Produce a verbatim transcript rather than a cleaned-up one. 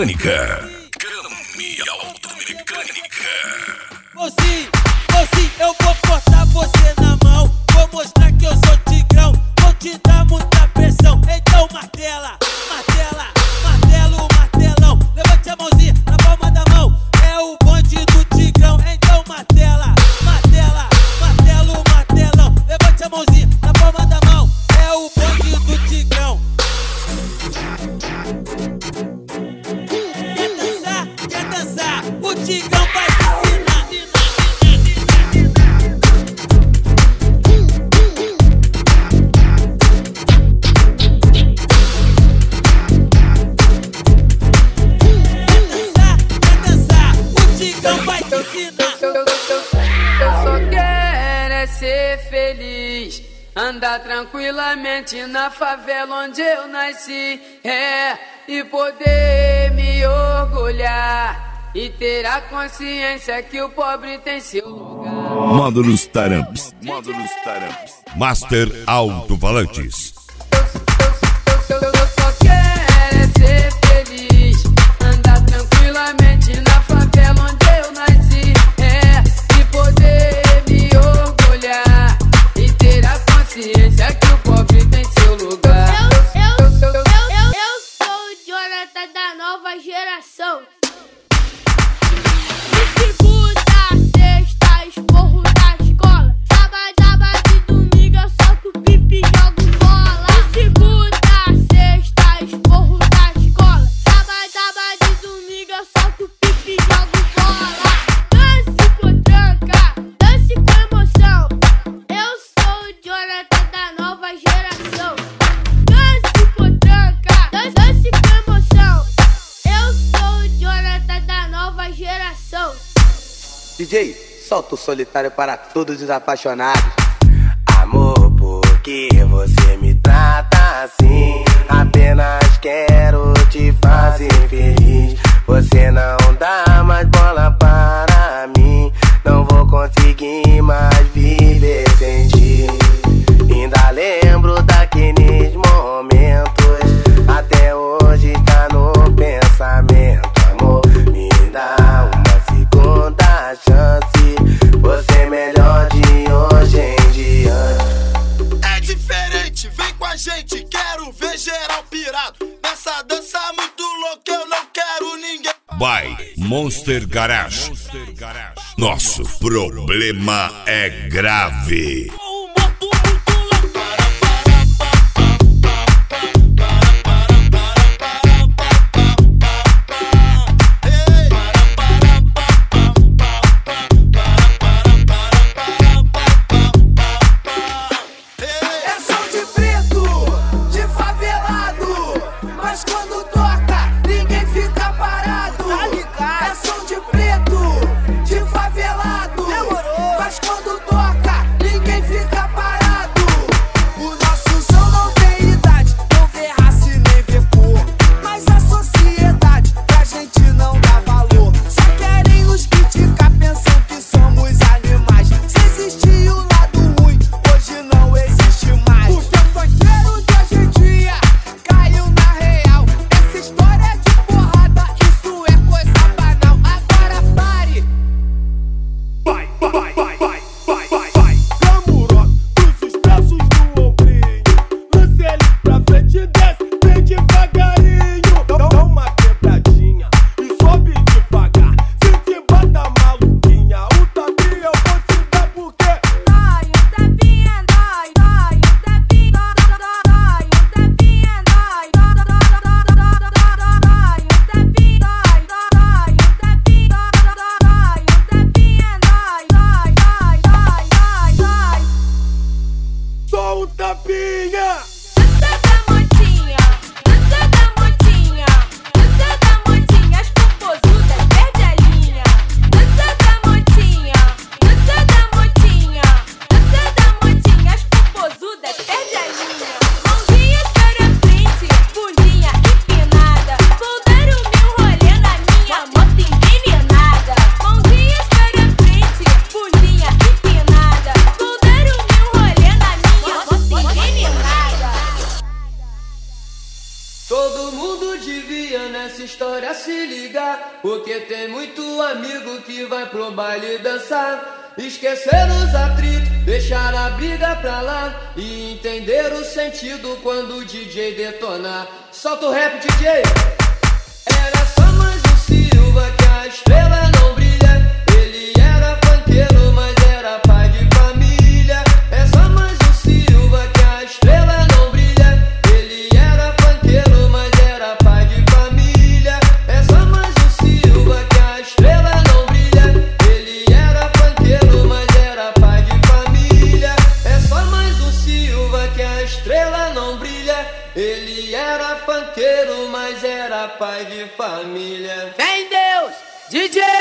Automecânica. Gami Automecânica. Mocinho, mocinho, eu vou cortar você na mão. Vou mostrar que eu sou tigrão. Vou te dar muita pressão. Então martela, martela, martelo, martelão. Levante a mãozinha na palma da mão. É o bonde do tigrão. Então martela, martela, martelo, martelão. Levante a mãozinha na palma da mão. É o bonde do tigrão. Quer dançar? Quer dançar? O tigrão vai te ensinar. Ser feliz, andar tranquilamente na favela onde eu nasci, é, e poder me orgulhar e ter a consciência que o pobre tem seu lugar. Módulos Taramps, Módulos Taramps, Master Alto-Falantes. Eu só quero é ser feliz, andar tranquilamente na favela onde eu nasci, é, e poder me orgulhar e ter a consciência que o pobre tem seu lugar. Eu, eu, eu, eu, eu, eu sou o Jonathan da nova geração. De segunda a sexta, esporro da escola. Sábado, sábado e domingo eu solto pipi e jogo bola. De segunda a sexta, esporro da escola. Sábado, sábado e domingo eu solto pipi e jogo bola. Dance com tranca, dance com emoção. Eu sou o Jonathan da nova geração. Dance com tranca, dance, dance com emoção. Eu sou o Jonathan da nova geração. D J, solta o solitário para todos os apaixonados. Amor, por que você me trata assim? Apenas quero te fazer feliz. Você não dá mais bola para mim. Não vou conseguir mais viver sem ti. Ainda lembro daqueles momentos. Até hoje tá no pensamento. Amor, me dá uma segunda chance. Você é melhor de hoje em diante. É diferente, vem com a gente, quero ver geral pirado. Nessa dança muito louca, eu não quero ninguém. By Monster Garage. Nosso problema é grave. Quando toca, ninguém fica se ligar, porque tem muito amigo que vai pro baile dançar. Esquecer os atritos, deixar a briga pra lá e entender o sentido quando o D J detonar. Solta o rap, D J. Era só mais um Silva que a estrela não brilha. Ele era funkeiro, mas era pai de família. É só mais um Silva que a estrela não brilha. Ele era funkeiro, mas era pai de família. É só mais um Silva que a estrela não brilha. Ele era funkeiro, mas era pai de família. É só mais um Silva que a estrela não brilha. Ele era funkeiro, mas era pai de família. Vem Deus, D J!